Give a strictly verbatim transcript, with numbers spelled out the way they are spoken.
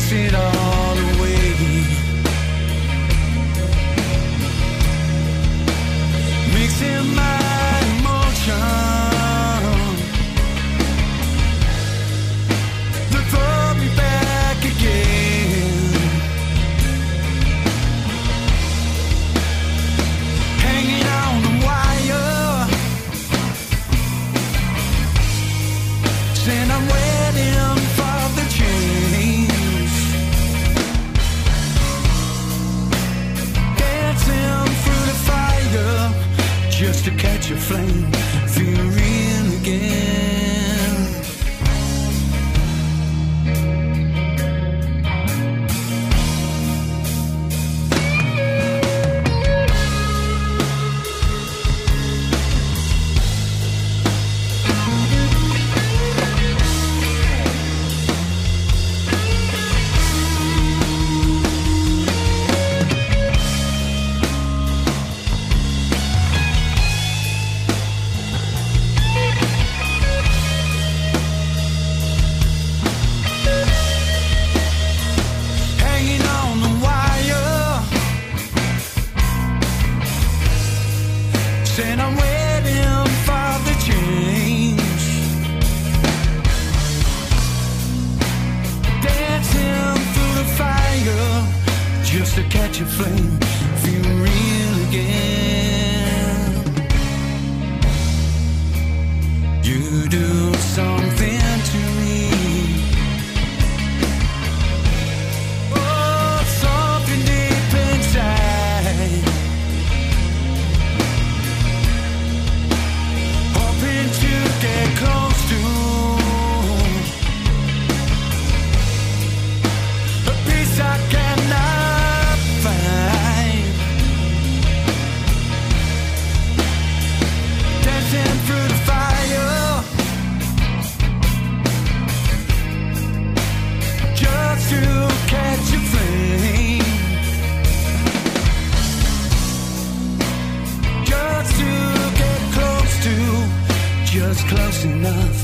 chase it all away. Mixing my emotion to throw me back again. Hanging on the wire, saying I'm waiting for the change. Dancing through the fire just to catch a flame, feel real again. Saying I'm waiting for the change. Dancing through the fire just to catch a flame, feel real again. You do something to me, oh, something deep inside. Get close to a peace I cannot find. Dancing through the fire just to catch a flame, just to get close to, just close enough